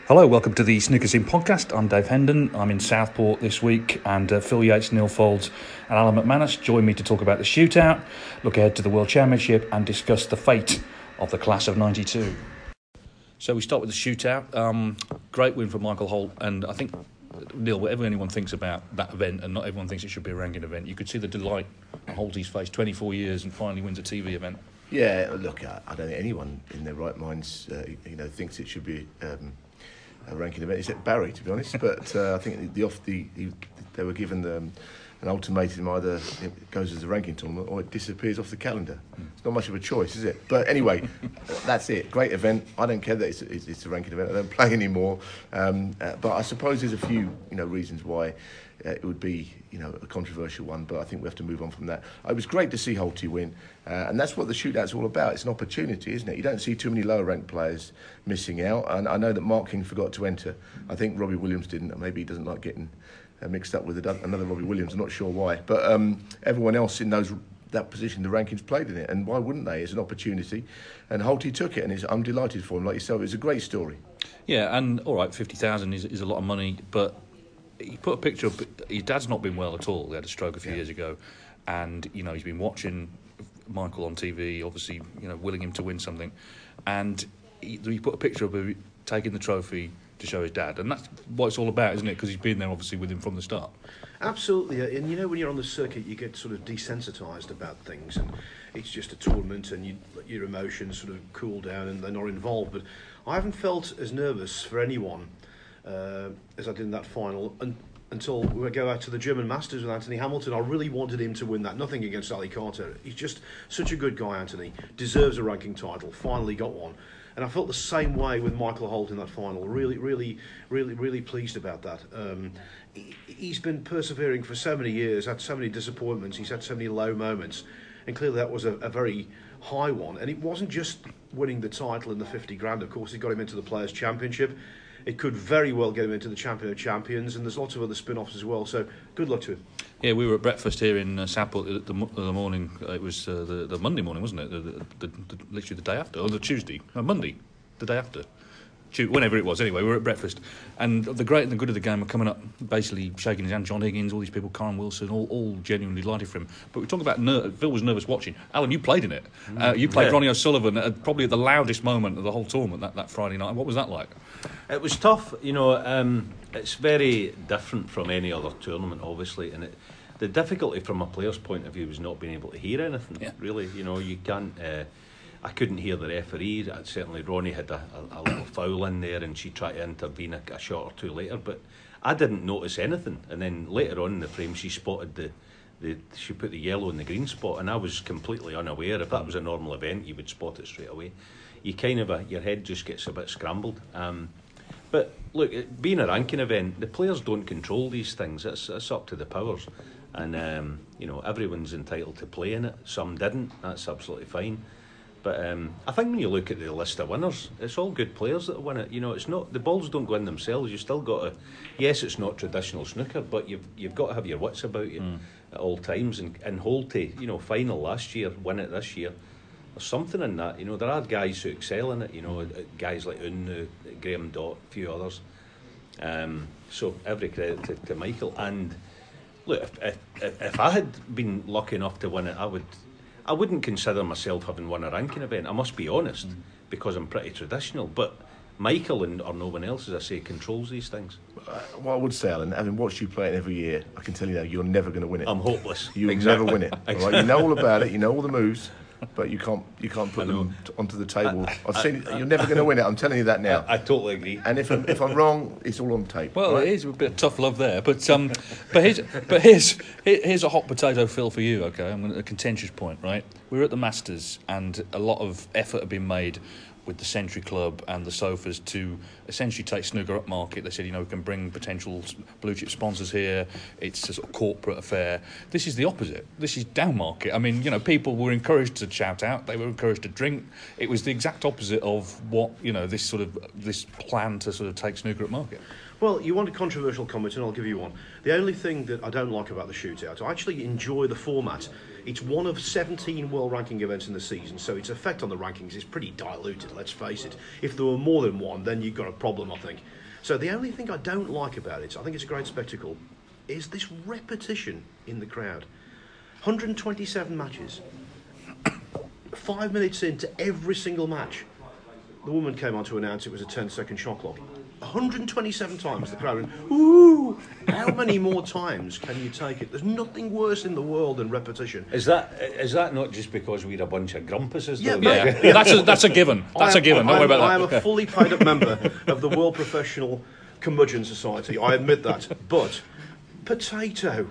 Hello, welcome to the Snooker Scene podcast. I'm Dave Hendon. I'm in Southport this week, and Phil Yates, Neil Folds and Alan McManus join me to talk about the shootout, look ahead to the World Championship and discuss the fate of the class of 92. So we start with the shootout. Great win for Michael Holt, and I think, Neil, whatever anyone thinks about that event, and not everyone thinks it should be a ranking event, you could see the delight on Holty's face, 24 years and finally wins a TV event. Yeah, look, I don't think anyone in their right minds thinks it should be a ranking event, except Barry, to be honest. But I think they were given an ultimatum: either it goes as a ranking tournament or it disappears off the calendar. It's not much of a choice, is it? But anyway, that's it. Great event. I don't care that it's a ranking event. I don't play anymore. But I suppose there's a few reasons why it would be a controversial one. But I think we have to move on from that. It was great to see Holty win, and that's what the shootout's all about. It's an opportunity, isn't it? You don't see too many lower ranked players missing out. And I know that Mark King forgot to enter. I think Robbie Williams didn't. Maybe he doesn't like getting mixed up with another Robbie Williams. I'm not sure why. But everyone else in that position, the rankings played in it, and why wouldn't they? It's an opportunity, and Holty took it, and I'm delighted for him. Like yourself, it's a great story. Yeah, and all right, 50,000 is a lot of money, but he put a picture of his dad's not been well at all. He had a stroke a few years ago, and he's been watching Michael on TV, obviously willing him to win something, and he put a picture of him taking the trophy to show his dad, and that's what it's all about, isn't it? Because he's been there obviously with him from the start. Absolutely, and when you're on the circuit, you get sort of desensitised about things, and it's just a tournament, and your emotions sort of cool down, and they're not involved. But I haven't felt as nervous for anyone as I did in that final until we go out to the German Masters with Anthony Hamilton. I really wanted him to win that. Nothing against Ali Carter. He's just such a good guy, Anthony. Deserves a ranking title. Finally got one. And I felt the same way with Michael Holt in that final. Really pleased about that. He's been persevering for so many years, had so many disappointments, he's had so many low moments, and clearly that was a very high one. And it wasn't just winning the title and the 50 grand, of course, it got him into the Players' Championship. It could very well get him into the Champion of Champions, and there's lots of other spin-offs as well, so good luck to him. Yeah, we were at breakfast here in Southport the morning. It was the Monday morning, wasn't it? Literally the day after, or the Tuesday, no, Monday, the day after. Whenever it was, anyway, we were at breakfast, and the great and the good of the game were coming up, basically shaking his hand. John Higgins, all these people, Karen Wilson, all genuinely delighted for him. But we talk about Phil was nervous watching. Alan, you played in it. You played Ronnie O'Sullivan probably at the loudest moment of the whole tournament that Friday night. What was that like? It was tough, it's very different from any other tournament, obviously, and the difficulty from a player's point of view was not being able to hear anything. Yeah. Really, you can't. I couldn't hear the referee. Certainly, Ronnie had a little foul in there, and she tried to intervene a shot or two later, but I didn't notice anything. And then later on in the frame, she spotted she put the yellow in the green spot, and I was completely unaware. If that was a normal event, you would spot it straight away. You kind of your head just gets a bit scrambled. But look, being a ranking event, the players don't control these things. It's up to the powers, and everyone's entitled to play in it. Some didn't. That's absolutely fine. But I think when you look at the list of winners, it's all good players that win it. It's not, the balls don't go in themselves. You still got to. Yes, it's not traditional snooker, but you've got to have your wits about you at all times. And Holty, final last year, win it this year. There's something in that. There are guys who excel in it. Guys like Unnu, Graham Dott, a few others. So every credit to Michael. And look, if I had been lucky enough to win it, I wouldn't consider myself having won a ranking event. I must be honest, because I'm pretty traditional. But Michael or no one else, as I say, controls these things. What I would say, Alan, having watched you play it every year, I can tell you now, you're never going to win it. I'm hopeless. You'll never win it. Exactly. All right? You know all about it. You know all the moves. But you can't put them onto the table. I've seen it. You're never going to win it. I'm telling you that now. I totally agree. And if I'm wrong, it's all on tape. Well, right? It is a bit of tough love there. But here's a hot potato, Phil, for you. Okay, a contentious point. Right, we were at the Masters, and a lot of effort had been made with the Century Club and the Sofas to essentially take snooker up market. They said, we can bring potential blue chip sponsors here. It's a sort of corporate affair. This is the opposite. This is down market. I mean, people were encouraged to shout out. They were encouraged to drink. It was the exact opposite of what, this plan to sort of take snooker up market. Well, you want a controversial comment, and I'll give you one. The only thing that I don't like about the shootout, I actually enjoy the format. It's one of 17 world ranking events in the season, so its effect on the rankings is pretty diluted, let's face it. If there were more than one, then you've got a problem, I think. So the only thing I don't like about it, I think it's a great spectacle, is this repetition in the crowd. 127 matches. 5 minutes into every single match, the woman came on to announce it was a 10-second shot clock. 127 times the crowd went, ooh! How many more times can you take it? There's nothing worse in the world than repetition. Is that not just because we're a bunch of grumpuses? Yeah, though? Yeah, that's a given. That's a given. Don't worry about that. I am a fully paid up member of the World Professional Curmudgeon Society. I admit that. But potato,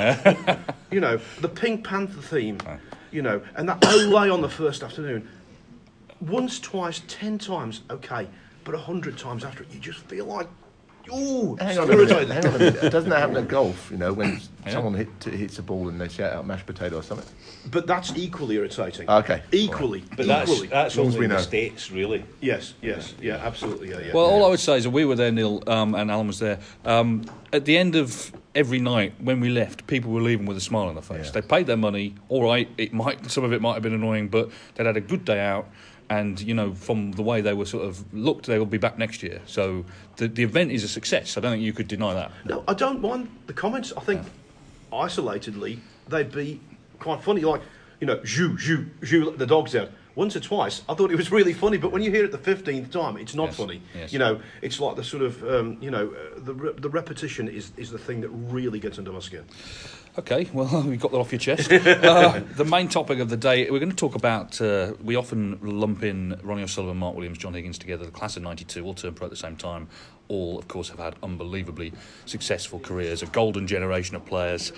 you know, the Pink Panther theme, you know, and that Olay on the first afternoon. Once, twice, 10 times, okay, but 100 times after it, you just feel like, ooh, hang on a minute. Doesn't that happen at golf? You know, when someone hits a ball and they shout out mashed potato or something. But that's equally irritating. Okay, Equally, But equally. that's long as only we in the know. States, really. Yes, absolutely, yeah. Well, all I would say is that we were there, Neil, and Alan was there. At the end of every night, when we left, people were leaving with a smile on their face. Yeah. They paid their money. All right, some of it might have been annoying, but they'd had a good day out. And, you know, from the way they were sort of looked, they will be back next year. So the event is a success. I don't think you could deny that. No, I don't mind the comments. I think isolatedly they'd be quite funny. Like, you know, Zhu, let the dogs out. Once or twice, I thought it was really funny, but when you hear it the 15th time, it's not funny. Yes. You know, it's like the sort of, the repetition is the thing that really gets under my skin. Okay, well, we've got that off your chest. The main topic of the day, we're going to talk about, we often lump in Ronnie O'Sullivan, Mark Williams, John Higgins together, the class of 92, all turned pro at the same time. All, of course, have had unbelievably successful careers, a golden generation of players.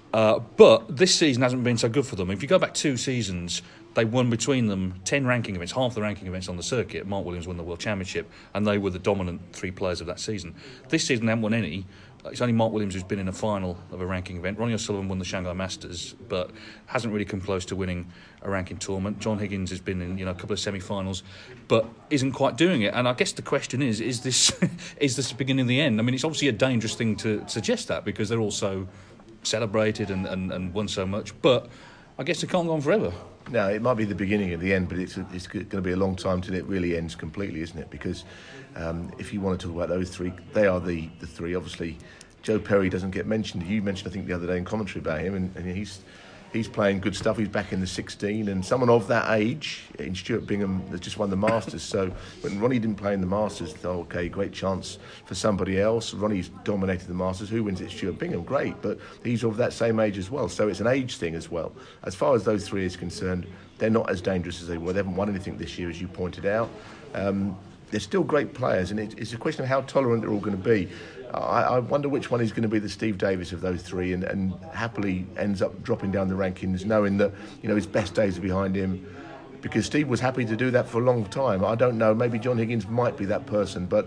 But this season hasn't been so good for them. If you go back 2 seasons, they won between them 10 ranking events, half the ranking events on the circuit. Mark Williams won the World Championship, and they were the dominant 3 players of that season. This season, they haven't won any. It's only Mark Williams who's been in a final of a ranking event. Ronnie O'Sullivan won the Shanghai Masters, but hasn't really come close to winning a ranking tournament. John Higgins has been in, a couple of semi-finals, but isn't quite doing it. And I guess the question is this is this the beginning of the end? I mean, it's obviously a dangerous thing to suggest that because they're all so celebrated and won so much. But I guess it can't go on forever. No, it might be the beginning of the end, but it's going to be a long time till it really ends completely, isn't it? Because if you want to talk about those 3, they are the 3. Obviously, Joe Perry doesn't get mentioned. You mentioned, I think, the other day in commentary about him, and he's playing good stuff. He's back in the 16, and someone of that age in Stuart Bingham has just won the Masters. So when Ronnie didn't play in the Masters, thought, okay, great chance for somebody else. Ronnie's dominated the Masters. Who wins it? Stuart Bingham, great, but he's of that same age as well. So it's an age thing as well. As far as those 3 is concerned, they're not as dangerous as they were. They haven't won anything this year, as you pointed out. They're still great players, and it's a question of how tolerant they're all going to be. I wonder which one is going to be the Steve Davis of those 3 and happily ends up dropping down the rankings, knowing that his best days are behind him. Because Steve was happy to do that for a long time. I don't know, maybe John Higgins might be that person, but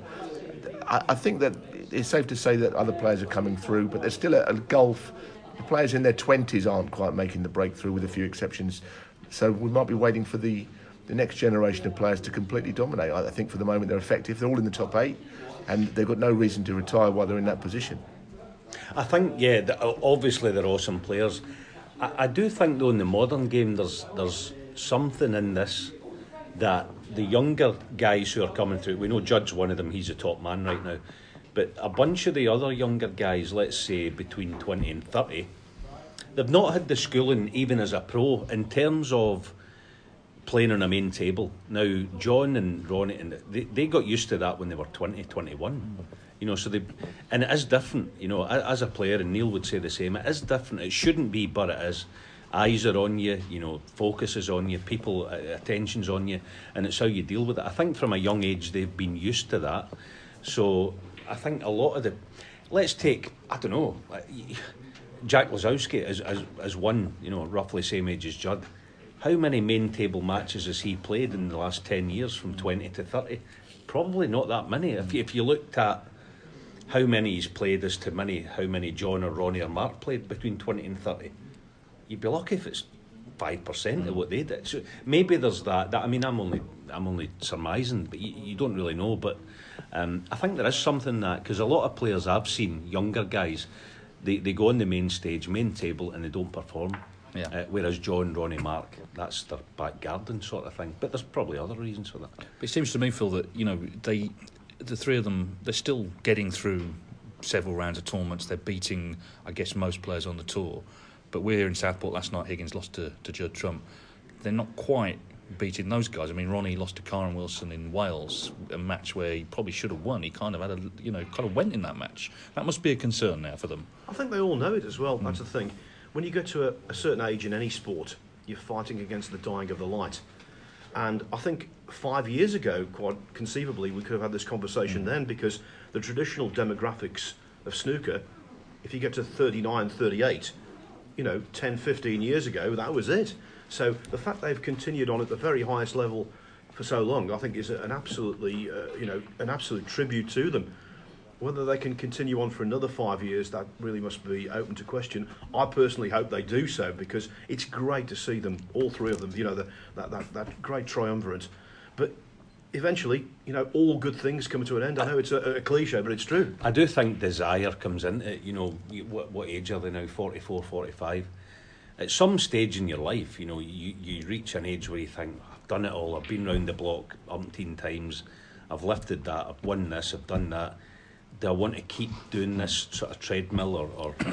I think that it's safe to say that other players are coming through, but there's still a golf. The players in their 20s aren't quite making the breakthrough, with a few exceptions. So we might be waiting for the next generation of players to completely dominate. I think for the moment they're effective. They're all in the top 8, and they've got no reason to retire while they're in that position. I think, obviously they're awesome players. I do think, though, in the modern game, there's something in this that the younger guys who are coming through, we know Judd's one of them, he's a top man right now, but a bunch of the other younger guys, let's say between 20 and 30, they've not had the schooling even as a pro in terms of playing on a main table. Now, John and Ronnie, they got used to that when they were 20, 21. So and it is different, as a player, and Neil would say the same, it is different. It shouldn't be, but it is. Eyes are on you, focus is on you, people, attention's on you, and it's how you deal with it. I think from a young age they've been used to that. So I think a lot of let's take, I don't know, Jack Lazowski as one, roughly same age as Judd. How many main table matches has he played in the last 10 years from 20 to 30? Probably not that many. If you looked at how many he's played as to how many John or Ronnie or Mark played between 20 and 30, you'd be lucky if it's 5% of what they did. So maybe there's that. I mean, I'm only surmising, but you don't really know. But I think there is something that, because a lot of players I've seen, younger guys, they go on the main stage, main table, and they don't perform. Yeah. Whereas John, Ronnie, Mark, that's their back garden sort of thing. But there's probably other reasons for that. But it seems to me, Phil, that the three of them, they're still getting through several rounds of tournaments. They're beating, I guess, most players on the tour. But we're here in Southport last night. Higgins lost to Judd Trump. They're not quite beating those guys. I mean, Ronnie lost to Kyron Wilson in Wales, a match where he probably should have won. He kind of went in that match. That must be a concern now for them. I think they all know it as well. That's the thing. When you get to a certain age in any sport, you're fighting against the dying of the light. And I think 5 years ago, quite conceivably, we could have had this conversation then, because the traditional demographics of snooker, if you get to 39, 38, 10, 15 years ago, that was it. So the fact they've continued on at the very highest level for so long, I think, is an absolutely, an absolute tribute to them. Whether they can continue on for another 5 years, that really must be open to question. I personally hope they do so, because it's great to see them, all three of them, that great triumvirate. But eventually, all good things come to an end. I know it's a cliche, but it's true. I do think desire comes into it. What age are they now? 44, 45. At some stage in your life, you reach an age where you think, I've done it all, I've been round the block umpteen times, I've lifted that, I've won this, I've done that. Do I want to keep doing this sort of treadmill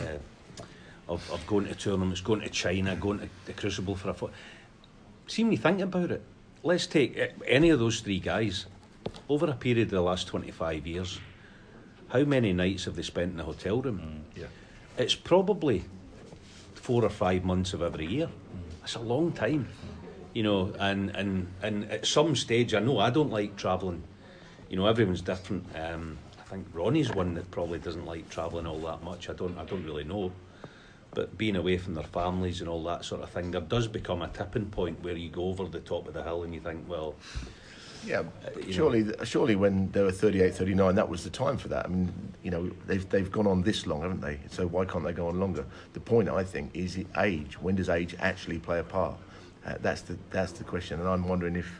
of going to tournaments, going to China, going to the Crucible for a foot? See, when you think about it, let's take any of those three guys. Over a period of the last 25 years, how many nights have they spent in a hotel room? Yeah. It's probably 4 or 5 months of every year. It's a long time, and at some stage, I know I don't like travelling. Everyone's different. I think Ronnie's one that probably doesn't like travelling all that much. I don't really know. But being away from their families and all that sort of thing, there does become a tipping point where you go over the top of the hill and you think, well... Yeah, surely when they were 38, 39, that was the time for that. I mean, they've gone on this long, haven't they? So why can't they go on longer? The point, I think, is age. When does age actually play a part? That's the question. And I'm wondering if...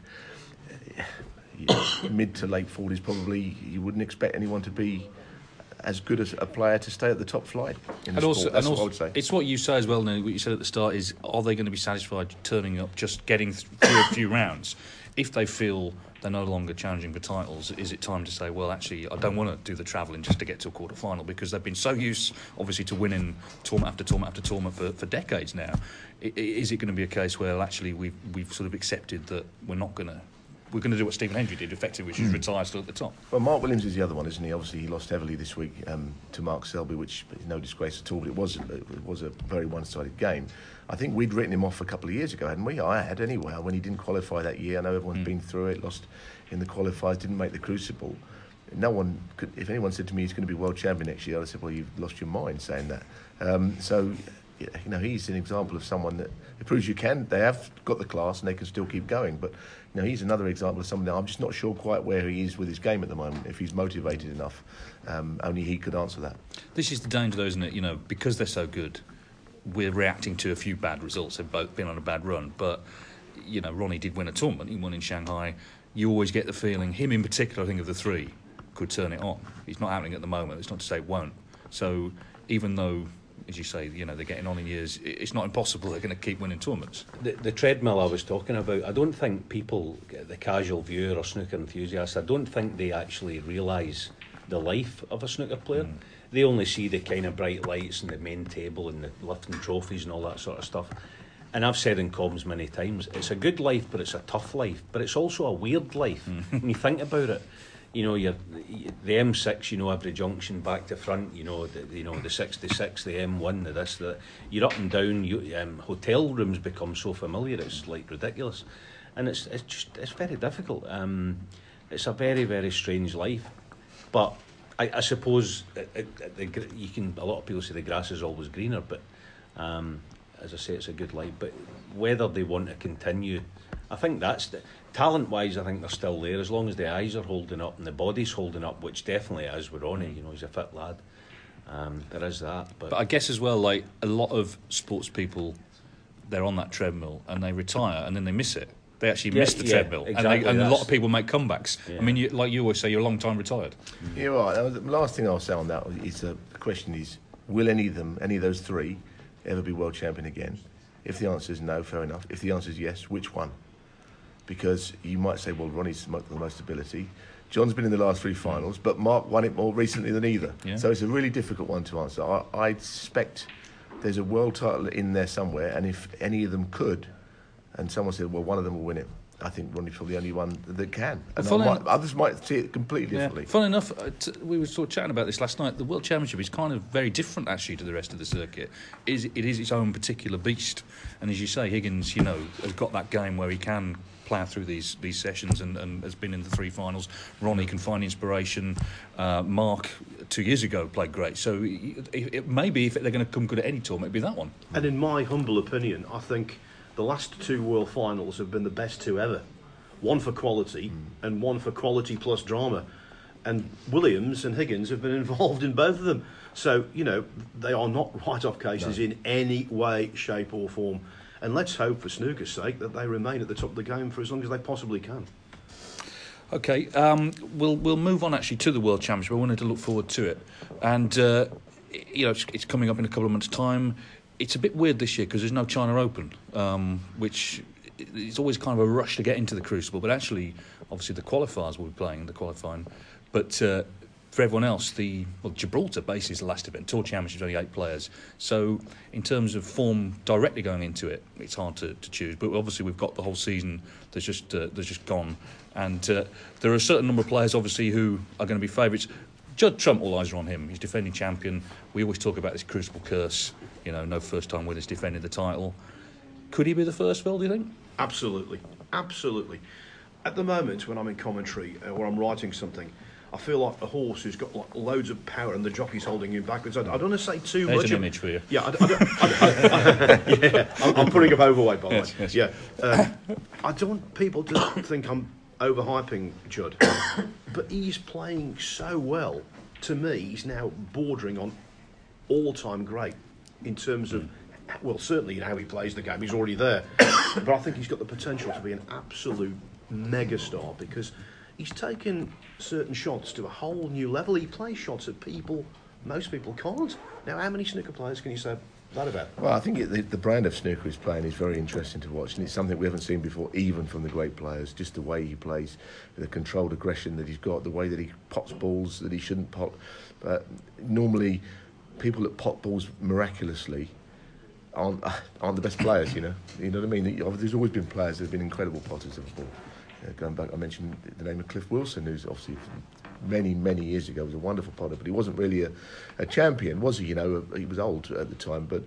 mid to late 40s, probably you wouldn't expect anyone to be as good as a player to stay at the top flight in the sport. That's what I would say. It's what you say as well, Neil, what you said at the start is, are they going to be satisfied turning up, just getting through a few rounds? If they feel they're no longer challenging for titles, is it time to say, well, actually, I don't want to do the travelling just to get to a quarter-final, because they've been so used, obviously, to winning tournament after tournament after tournament for decades now. Is it going to be a case where, actually, we've sort of accepted that we're going to do what Stephen Hendry did, effectively, which is retire still at the top? Well, Mark Williams is the other one, isn't he? Obviously, he lost heavily this week to Mark Selby, which is no disgrace at all, but it was a very one-sided game. I think we'd written him off a couple of years ago, hadn't we? I had anyway, when he didn't qualify that year. I know everyone's been through it, lost in the qualifiers, didn't make the Crucible. No one could, if anyone said to me he's going to be world champion next year, I said, well, you've lost your mind saying that. So, he's an example of someone that it proves you can. They have got the class and they can still keep going. But he's another example of someone that I'm just not sure quite where he is with his game at the moment. If he's motivated enough, only he could answer that. This is the danger, though, isn't it? Because they're so good, we're reacting to a few bad results. They've both been on a bad run, but Ronnie did win a tournament. He won in Shanghai. You always get the feeling, him in particular, I think of the three, could turn it on. It's not happening at the moment. It's not to say it won't. So even though, as you say, they're getting on in years, it's not impossible they're going to keep winning tournaments. The treadmill I was talking about, I don't think people, the casual viewer or snooker enthusiast, I don't think they actually realise the life of a snooker player. They only see the kind of bright lights and the main table and the lifting trophies and all that sort of stuff. And I've said in comms many times, it's a good life, but it's a tough life. But it's also a weird life. When you think about it, you're the M6, every junction back to front, the 66, the M1, the this, the you're up and down. Hotel rooms become so familiar, it's like ridiculous, and it's very difficult. It's a very, very strange life, but I suppose you can. A lot of people say the grass is always greener, but as I say, it's a good life. But whether they want to continue, I think that's talent-wise. I think they're still there as long as the eyes are holding up and the body's holding up, which definitely is with Ronnie. He's a fit lad. There is that. But I guess as well, like a lot of sports people, they're on that treadmill and they retire and then they miss it. They actually miss the treadmill, exactly, and a lot of people make comebacks. Yeah. I mean, like you always say, you're a long time retired. You're right. The last thing I'll say on that is the question is: will any of those three ever be world champion again? If the answer is no, fair enough. If the answer is yes, which one? Because you might say, well, Ronnie's the most ability. John's been in the last 3 finals, but Mark won it more recently than either. Yeah. So it's a really difficult one to answer. I suspect there's a world title in there somewhere, and if any of them could, and someone said, well, one of them will win it, I think Ronnie's probably the only one that can. And others might see it completely differently. Funnily enough, we were sort of chatting about this last night. The World Championship is kind of very different, actually, to the rest of the circuit. It is its own particular beast. And as you say, Higgins, has got that game where he can plough through these sessions and has been in the 3 finals. Ronnie can find inspiration. Mark 2 years ago played great. So maybe if they're going to come good at any tour, maybe that one. And in my humble opinion, I think the last 2 World Finals have been the best 2 ever. One for quality and one for quality plus drama. And Williams and Higgins have been involved in both of them. So, they are not write-off cases in any way, shape or form. And let's hope, for snooker's sake, that they remain at the top of the game for as long as they possibly can. OK, we'll move on actually to the World Championship. I wanted to look forward to it. And, it's coming up in a couple of months' time. It's a bit weird this year because there's no China Open, which it's always kind of a rush to get into the Crucible. But actually, obviously, the qualifiers will be playing the qualifying. But for everyone else, Gibraltar basically is the last event. Tour Championship's only 8 players. So in terms of form directly going into it, it's hard to choose. But obviously, we've got the whole season that's just gone. And there are a certain number of players, obviously, who are going to be favourites. Judd Trump, all eyes are on him. He's defending champion. We always talk about this Crucible curse. No first-time winners defending the title. Could he be the first, Phil, do you think? Absolutely. At the moment, when I'm in commentary or I'm writing something, I feel like a horse who's got loads of power and the jockey's holding him backwards. I don't want to say too much. There's an image for you. Yeah, I'm putting up overweight, by the way. Yes. Yeah, I don't want people to think I'm overhyping Judd, but he's playing so well. To me, he's now bordering on all-time great in terms of, well, certainly in how he plays the game. He's already there, but I think he's got the potential to be an absolute megastar because he's taken certain shots to a whole new level. He plays shots that most people can't. Now, how many snooker players can you say that about? Well, I think the brand of snooker he's playing is very interesting to watch, and it's something we haven't seen before, even from the great players. Just the way he plays, the controlled aggression that he's got, the way that he pots balls that he shouldn't pot. Normally, people that pot balls miraculously aren't the best players. You know what I mean. There's always been players that have been incredible potters of the ball. Going back, I mentioned the name of Cliff Wilson, who's obviously many years ago was a wonderful potter, but he wasn't really a champion, was he? He was old at the time, but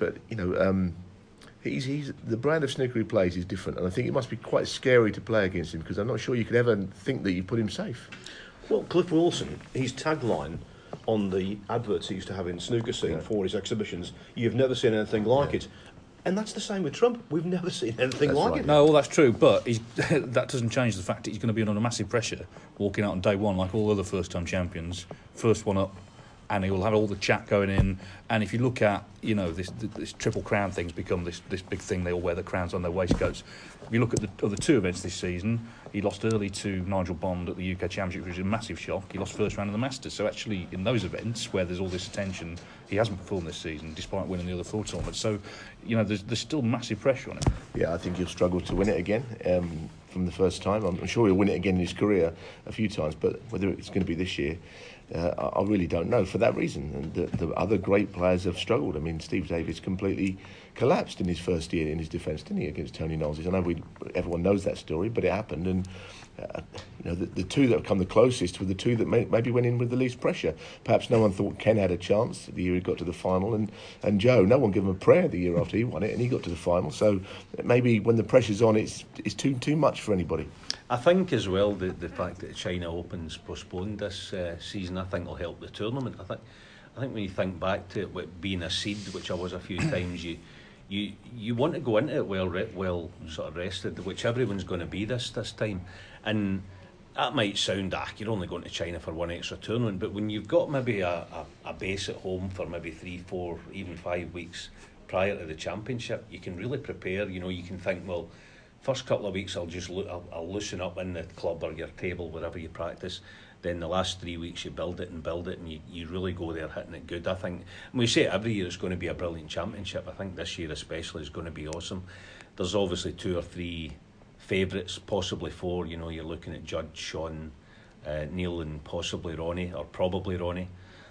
he's the brand of snooker he plays is different, and I think it must be quite scary to play against him because I'm not sure you could ever think that you put him safe. Well, Cliff Wilson, his tagline on the adverts he used to have in snooker scene for his exhibitions, "You've never seen anything like it." And that's the same with Trump. We've never seen anything like it. No, well, that's true, but that doesn't change the fact that he's going to be under massive pressure walking out on day one like all other first-time champions. First one up, and he will have all the chat going in. And if you look at, this Triple Crown thing's become this big thing. They all wear the crowns on their waistcoats. If you look at the other 2 events this season, he lost early to Nigel Bond at the UK Championship, which was a massive shock. He lost first round of the Masters. So actually, in those events where there's all this attention, he hasn't performed this season, despite winning the other 4 tournaments. So, there's still massive pressure on him. Yeah, I think he'll struggle to win it again from the first time. I'm sure he'll win it again in his career a few times, but whether it's going to be this year, I really don't know for that reason. And the other great players have struggled. I mean, Steve Davis completely collapsed in his first year in his defence, didn't he, against Tony Knowles? I know everyone knows that story, but it happened. And the 2 that have come the closest were the 2 that maybe went in with the least pressure. Perhaps no one thought Ken had a chance the year he got to the final, and Joe, no one gave him a prayer the year after he won it, and he got to the final. So maybe when the pressure's on, it's too much for anybody. I think as well the fact that the China Open's postponed this season, I think will help the tournament. I think when you think back to it being a seed, which I was a few times, you want to go into it well sort of rested, which everyone's going to be this time. And that might sound, you're only going to China for one extra tournament, but when you've got maybe a base at home for maybe 3, 4, even 5 weeks prior to the championship, you can really prepare. You can think, well, first couple of weeks I'll loosen up in the club or your table, wherever you practice. then the last 3 weeks you build it, and you really go there hitting it good. I think, and we say it every year, it's going to be a brilliant championship. I think this year especially is going to be awesome. There's obviously 2 or 3 favourites, possibly 4. You know, you're looking at Judge, Sean, Neil, and possibly Ronnie, or probably Ronnie.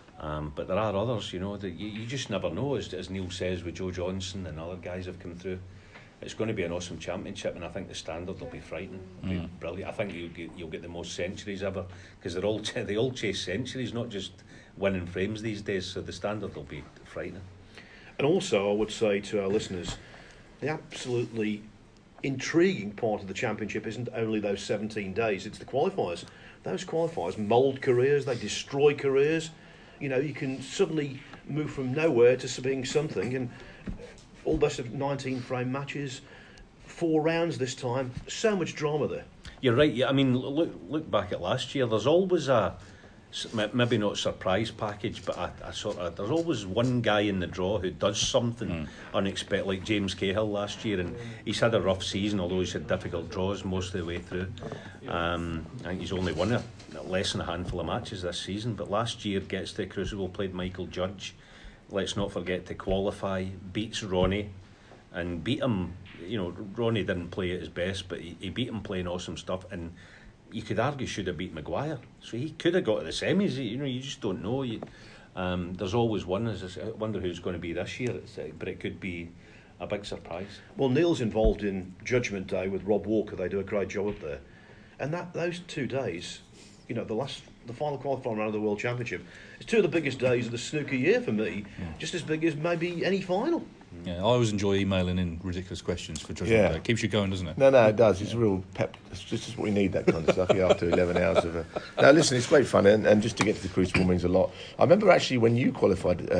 But there are others, you know, that you just never know. As Neil says, with Joe Johnson and other guys have come through. It's going to be an awesome championship, and I think the standard will be frightening. It'll be brilliant. I think you'll get the most centuries ever, because they all chase centuries, not just winning frames these days. So the standard will be frightening. And also, I would say to our listeners, the absolutely intriguing part of the championship isn't only those 17 days; it's the qualifiers. Those qualifiers mould careers, they destroy careers. You know, you can suddenly move from nowhere to being something, and all best of 19 frame matches, 4 rounds this time. So much drama there. You're right. Yeah, I mean, look back at last year. There's always a, maybe not surprise package, but there's always one guy in the draw who does something unexpected, like James Cahill last year, and he's had a rough season, although he's had difficult draws most of the way through. I think he's only won less than a handful of matches this season, but last year gets to Crucible, played Michael Judge. Let's not forget to qualify, beats Ronnie, and beat him. You know, Ronnie didn't play at his best, but he beat him playing awesome stuff, and you could argue should have beat Maguire. So he could have got to the semis. You know, you just don't know. There's always one. I wonder who's going to be this year, but it could be a big surprise. Well, Neil's involved in Judgment Day with Rob Walker. They do a great job up there, and those 2 days, you know, the final qualifying round of the World Championship, it's 2 of the biggest days of the snooker year for me, just as big as maybe any final. Yeah, I always enjoy emailing in ridiculous questions for Judgment Day. It keeps you going, doesn't it? No, it does. It's a real pep. It's just what we need, that kind of stuff, after 11 hours of... Now, listen, it's great fun, and just to get to the Crucible means a lot. I remember actually when you qualified,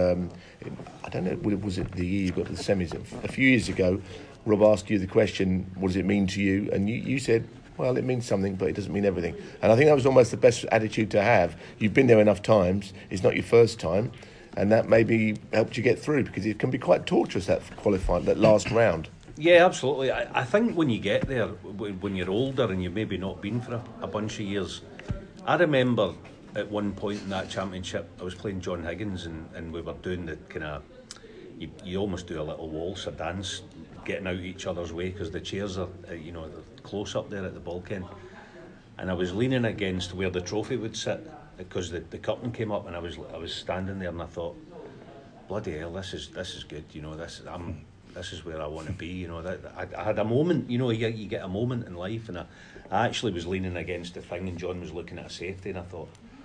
I don't know, was it the year you got to the semis? A few years ago, Rob asked you the question, what does it mean to you? And you said, well, it means something, but it doesn't mean everything. And I think that was almost the best attitude to have. You've been there enough times. It's not your first time. And that maybe helped you get through, because it can be quite torturous, that qualifying, that last round. Yeah, absolutely. I think when you get there, when you're older and you've maybe not been for a bunch of years, I remember at one point in that championship, I was playing John Higgins, and we were doing the kind of, you almost do a little waltz, a dance, getting out each other's way, because the chairs are, they're close up there at the bulkhead. And I was leaning against where the trophy would sit, because the curtain came up, and I was standing there, and I thought, bloody hell, this is good, this is where I want to be, I had a moment, you get a moment in life, and I actually was leaning against the thing, and John was looking at a safety, and I thought,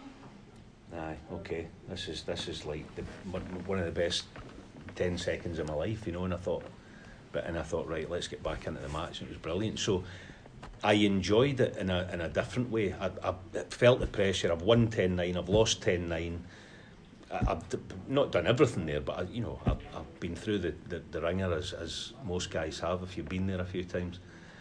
aye, okay, this is like one of the best 10 seconds of my life, and I thought, right, let's get back into the match, and it was brilliant. So I enjoyed it in a different way. I felt the pressure. I've won 10-9. I've lost 10-9. I've not done everything there, but I've been through the ringer as most guys have if you've been there a few times.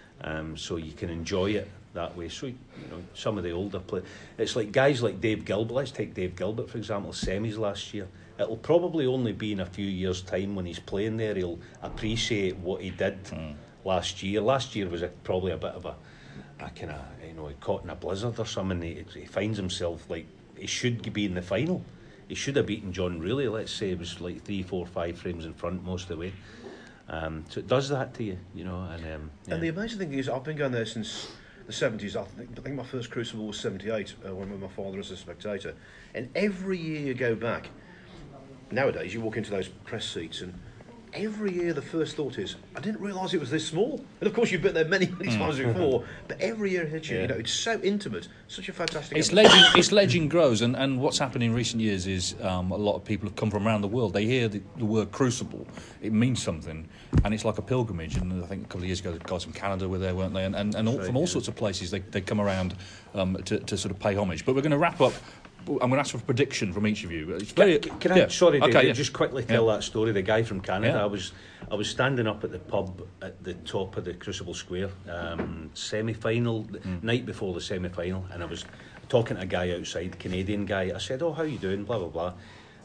So you can enjoy it that way. So some of the older players, it's like guys like Dave Gilbert. Let's take Dave Gilbert for example. Semis last year. It'll probably only be in a few years' time when he's playing there. He'll appreciate what he did last year. Last year was probably a bit of a kind of, he caught in a blizzard or something. He finds himself like he should be in the final. He should have beaten John Rulli. Let's say it was like 3, 4, 5 frames in front most of the way. So it does that to you, And the amazing thing is, I've been going there since the 70s. I think my first Crucible was 78, when my father was a spectator. And every year you go back, nowadays you walk into those press seats, and every year the first thought is, I didn't realise it was this small. And of course you've been there many times before, but every year it hits you. It's so intimate, such a fantastic. Its legend grows, and what's happened in recent years is a lot of people have come from around the world. They hear the word Crucible, it means something, and it's like a pilgrimage. And I think a couple of years ago, the guys from Canada were there, weren't they? And from all sorts of places, they come around to sort of pay homage. But we're going to wrap up. I'm going to ask for a prediction from each of you. Can I? Sorry, David, just quickly tell that story. The guy from Canada. I was standing up at the pub at the top of the Crucible Square, semi-final night before the semi-final, and I was talking to a guy outside, Canadian guy. I said, "Oh, how you doing?" Blah blah blah,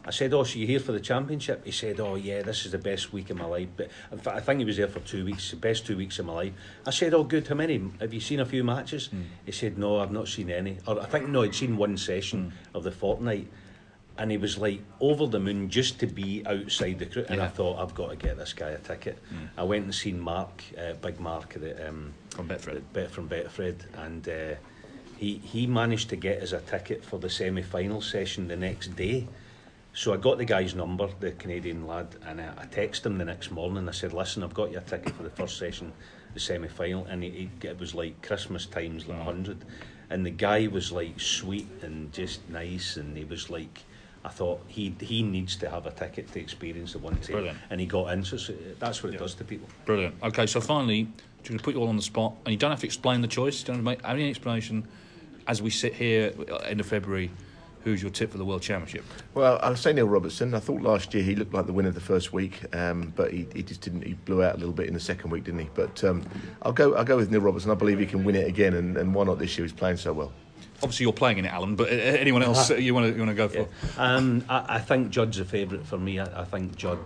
I said, "Oh, so you here for the championship?" He said, "Oh yeah, this is the best week of my life." But in fact, I think he was there for 2 weeks, the best 2 weeks of my life. I said, "Oh, good. How many? Have you seen a few matches?" He said, "No, I've not seen any." Or I think no, he'd seen one session of the fortnight, and he was like over the moon just to be outside the crew. And I thought, I've got to get this guy a ticket. I went and seen Mark, Big Mark, From Betfred. From Betfred, and he managed to get us a ticket for the semi-final session the next day. So I got the guy's number, the Canadian lad, and I texted him the next morning. I said, "Listen, I've got you a ticket for the first session, the semi-final," and it was like Christmas times like 100. And the guy was like sweet and just nice, and he was like, I thought he needs to have a ticket to experience the one team. Brilliant. And he got in, so that's what it does to people. Brilliant. Okay, so finally, going to put you all on the spot, and you don't have to explain the choice. You don't have to make any explanation. As we sit here, end of February, who's your tip for the World Championship? Well, I would say Neil Robertson. I thought last year he looked like the winner the first week, but he just didn't. He blew out a little bit in the second week, didn't he? But I'll go with Neil Robertson. I believe he can win it again, and why not this year? He's playing so well. Obviously, you're playing in it, Alan. But anyone else you want to go for? Yeah. I think Judd's a favourite for me. I think Judd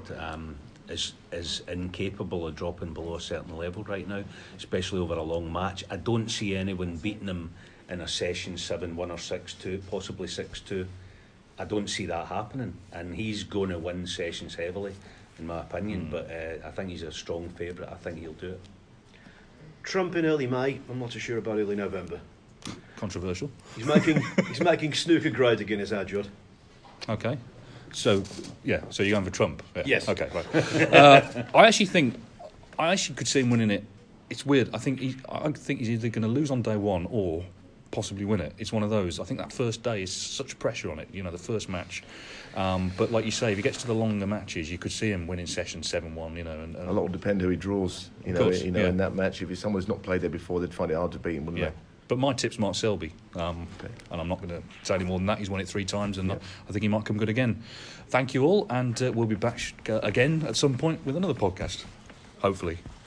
is incapable of dropping below a certain level right now, especially over a long match. I don't see anyone beating him in a session 7-1 or 6-2, possibly 6-2. I don't see that happening, and he's going to win sessions heavily, in my opinion. But I think he's a strong favourite. I think he'll do it. Trump in early May. I'm not too sure about early November. Controversial. He's making snooker great again, is our Judd. Okay. So you're going for Trump? Yeah. Yes. Okay, right. I actually could see him winning it. It's weird. I think he's either going to lose on day one or possibly win it. It's one of those. I think that first day is such pressure on it, the first match. But like you say, if he gets to the longer matches, you could see him winning session 7-1, and a lot will depend who he draws, in that match. If someone's not played there before, they'd find it hard to beat him, wouldn't they? But my tip's Mark Selby, and I'm not going to say any more than that. He's won it 3 times, and I think he might come good again. Thank you all, and we'll be back again at some point with another podcast, hopefully.